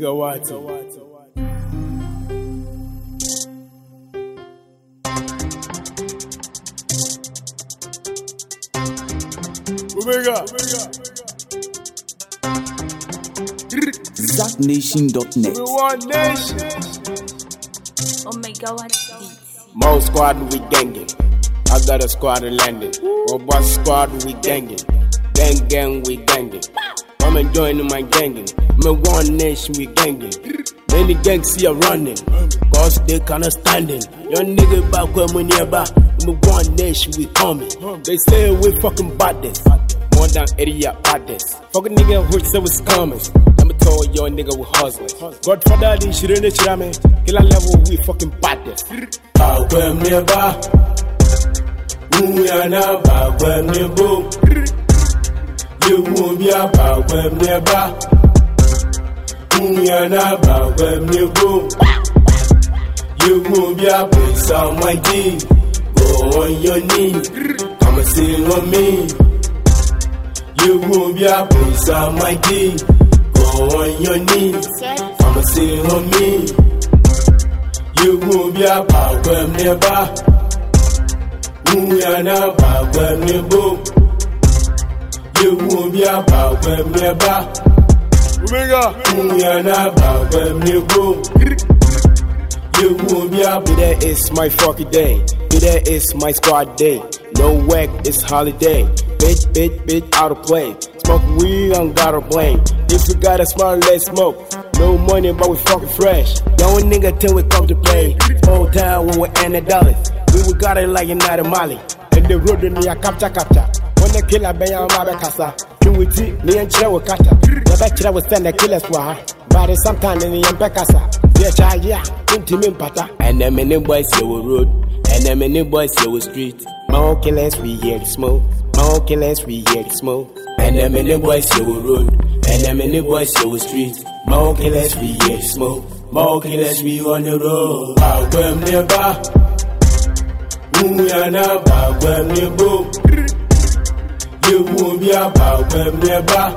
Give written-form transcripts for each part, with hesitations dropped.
Omega Wati. Omega. ZachNation.net. We want nation. Omega Wati. Mo squad we gangin'. I got a squad in London. Robust squad we gangin'. Gang we gangin'. I'm enjoying my gangin'. Me one nation we gangin'. Many gangs see you running, cause they cannot standing. Young nigga back when we nearby. Me one nation we coming. They say we fucking badness. More than area badness. Fucking nigga who say we scammers. Let me tell you, your nigga we hustlers. Godfather din shirene chirame. Killer level we fucking badness. Back when nearby. We are now back when nearby. You won't be a back when nearby. We are now back when nearby. You won't be a place on my team. Go on your knees. Come and sing on me. You won't be a place on my team. Go on your knees. Come and sing on me. You won't be a back when nearby. We are now back when nearby. You won't be a back when nearby. Omega. We are now back when nearby. You won't be a there is my fucking day. There is my squad day. No work, it's holiday. Bitch, out of play. Smoke weed, I gotta blame. If we got a smile, let's smoke. No money, but we fucking fresh. Young nigga till we come to play. Whole town when we end the dollars. We got it like United Mali. And the road in the capture. When the killer be on my casa. Do it, me and Chill with Kata. The back was send the killers for her. But it's sometimes in the Yampacasa. Yeah, child, yeah, intimate pata. And them many boys here with road. And them many boys here with street. More killers, we hear the smoke. More killers, we hear the smoke. And them many boys here with road. And them many boys here with street. More killers, we hear the smoke. More killers, we on the road. Back when nearby. We are now back when nearby. You won't be a back when nearby.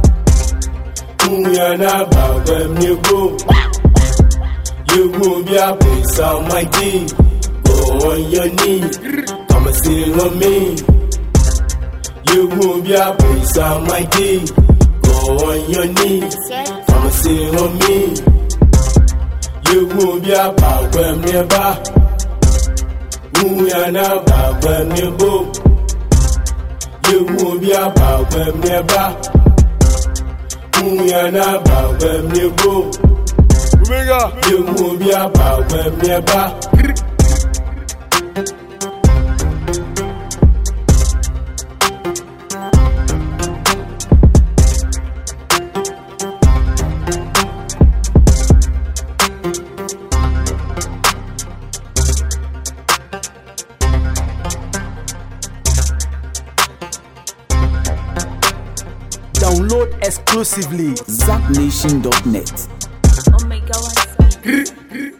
We are now back when nearby. You won't be a place on my team. Go on your knees. Come and sing on me. You won't be a place on my team. Go on your knees. Come and sing on me. You won't be a back when nearby. We are now back when nearby. You won't be a back when nearby. We are now back when nearby. Omega. You won't be a back when nearby. Download exclusively ZachNation.net. Omega Wati.